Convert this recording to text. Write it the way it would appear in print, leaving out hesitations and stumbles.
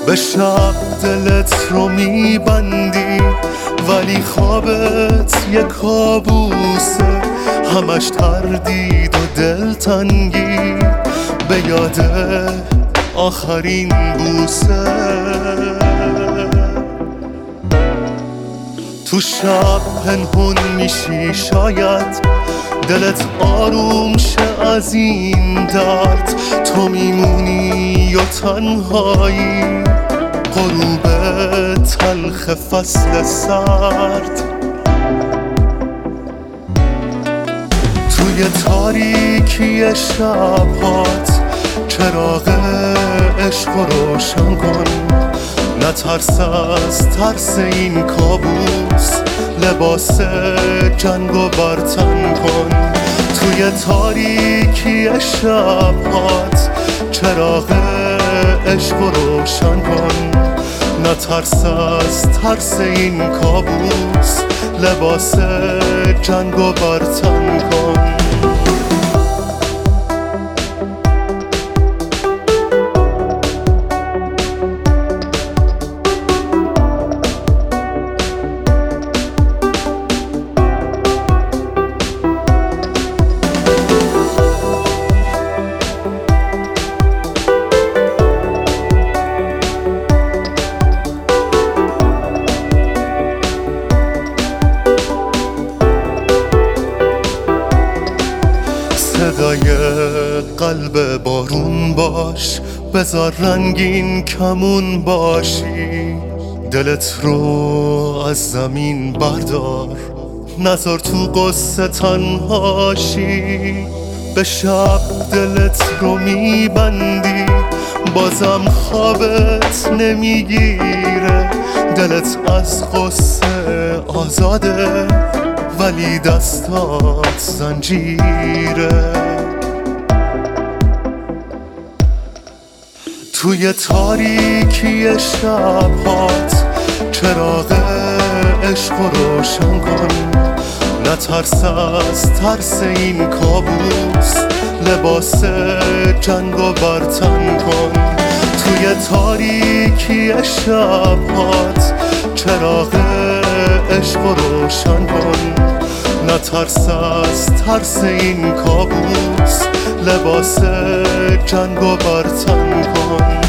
به شب دلت رو میبندی ولی خوابت یه کابوسه، همش تردید و دلتنگی به یاد آخرین بوسه. تو شب پنهون میشی شاید دلت آروم شه از این درد، تو میمونی و تنهایی غروب تلخ فصل سرد. توی تاریکی شب‌هات چراغ عشق رو روشن کن، نترس از ترس این کابوس، لباس جنگ و برتن کن. توی تاریکی شب‌هات چراغ عشق رو روشن کن، نترس از ترس این کابوس، لباس جنگ و برتن کن. صدای قلب بارون باش، بذار رنگین کمون باشی، دلت رو از زمین بردار، نذار تو قصه تنهاشی. به شب دلت رو میبندی بازم خوابت نمیگیره، دلت از قصه آزاده ولی دستات زنجیره. توی تاریکی شب‌هات چراغ عشق رو روشن کن، نترس از ترس این کابوس، لباس جنگ و برتن کن. توی تاریکی شب‌هات چراغ عشق رو روشن کن، نترس از ترس این کابوس، لباس جنگ و برتن کن.